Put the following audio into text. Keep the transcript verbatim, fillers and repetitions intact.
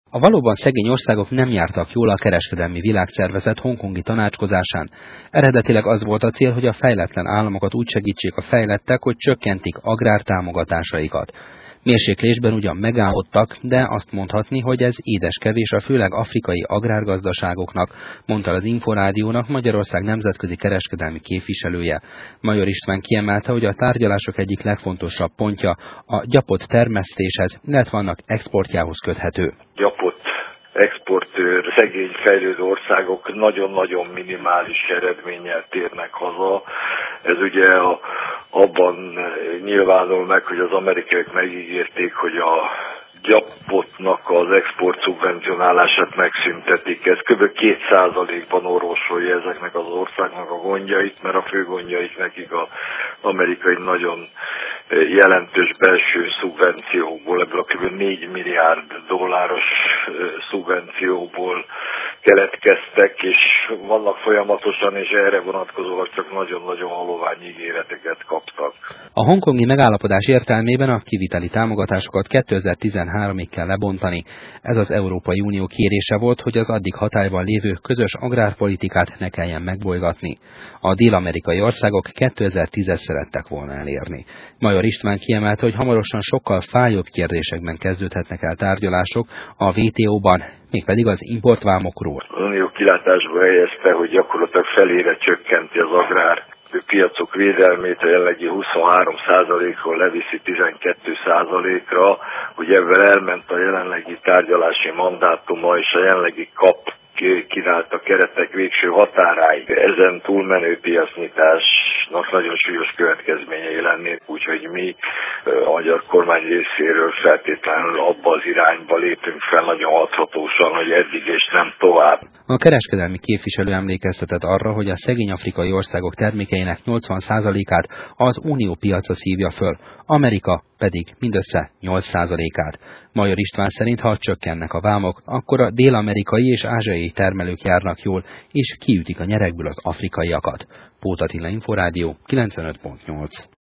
A valóban szegény országok nem jártak jól a Kereskedelmi Világszervezet hongkongi tanácskozásán. Eredetileg az volt a cél, hogy a fejletlen államokat úgy segítsék a fejlettek, hogy csökkentik agrártámogatásaikat. Mérséklésben ugyan megállapodtak, de azt mondhatni, hogy ez édeskevés a főleg afrikai agrárgazdaságoknak, mondta az Inforádiónak Magyarország nemzetközi kereskedelmi képviselője. Major István kiemelte, hogy a tárgyalások egyik legfontosabb pontja a gyapott termesztéshez, illetve annak exportjához köthető. Gyapott exportőr, szegény fejlődő országok nagyon-nagyon minimális eredménnyel térnek haza. Ez ugye a, abban nyilvánul meg, hogy az amerikaiak megígérték, hogy a gyapotnak az export szubvencionálását megszüntetik. Ez kb. két százalékban orvosolja ezeknek az országnak a gondjait, mert a fő gondjaik nekik az amerikai nagyon jelentős belső szubvenciókból, ebből a kb. négy milliárd dolláros szubvencióból keletkeztek, és vannak folyamatosan, és erre vonatkozóan csak nagyon-nagyon halovány ígéreteket kaptak. A hongkongi megállapodás értelmében a kiviteli támogatásokat kétezer-tizenháromig kell lebontani. Ez az Európai Unió kérése volt, hogy az addig hatályban lévő közös agrárpolitikát ne kelljen megbolygatni. A dél-amerikai országok kétezer-tízet szerettek volna elérni. Major István kiemelte, hogy hamarosan sokkal fájóbb kérdésekben kezdődhetnek el tárgyalások a vé té ó-ban, mégpedig az importvámokról. Az Unió kilátásba helyezte, hogy gyakorlatilag felére csökkenti az agrár piacok védelmét, a jelenlegi huszonhárom százalékról leviszi tizenkét százalékra, hogy ebben elment a jelenlegi tárgyalási mandátuma és a jelenlegi kap kínálta keretek végső határáig. Ezen túlmenő piacnyitásnak nagyon súlyos következményei lennének, úgyhogy mi a magyar kormány részéről feltétlenül abba az irányba lépünk fel nagyon hathatósan, hogy eddig és nem tovább. A kereskedelmi képviselő emlékeztetett arra, hogy a szegény afrikai országok termékeinek nyolcvan százalékát az unió piaca szívja föl, Amerika pedig mindössze nyolc százalékát. Major István szerint, ha csökkennek a vámok, akkor a dél-amerikai és ázsiai termelők járnak jól, és kiütik a nyerekből az afrikaiakat. Pót Attila, Inforádió, kilencvenöt pont nyolc.